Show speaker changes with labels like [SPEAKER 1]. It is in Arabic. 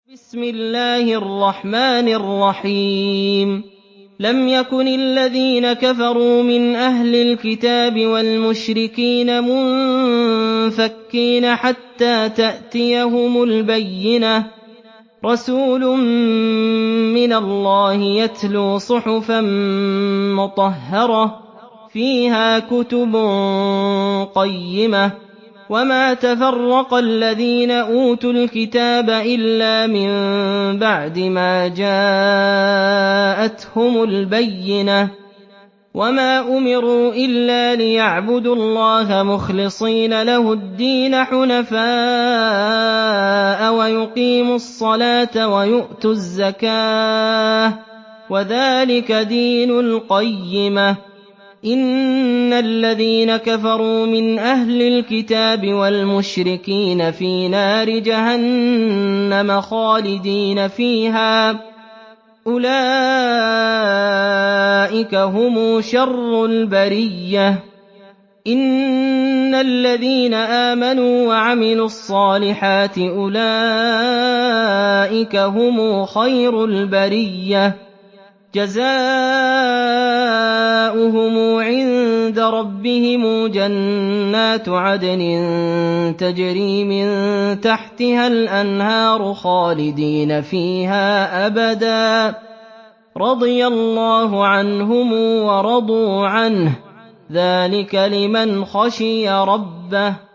[SPEAKER 1] بسم الله الرحمن الرحيم لم يكن الذين كفروا من أهل الكتاب والمشركين منفكين حتى تأتيهم البينة رسول من الله يتلو صحفا مطهرة فيها كتب قيمة وما تفرق الذين أوتوا الكتاب إلا من بعد ما جاءتهم البينة وما أمروا إلا ليعبدوا الله مخلصين له الدين حنفاء ويقيموا الصلاة ويؤتوا الزكاة وذلك دين القيمة إن الذين كفروا من أهل الكتاب والمشركين في نار جهنم خالدين فيها أولئك هم شر البرية إن الذين آمنوا وعملوا الصالحات أولئك هم خير البرية جزاؤهم عند ربهم جنات عدن تجري من تحتها الأنهار خالدين فيها أبدا رضي الله عنهم ورضوا عنه ذلك لمن خشي ربه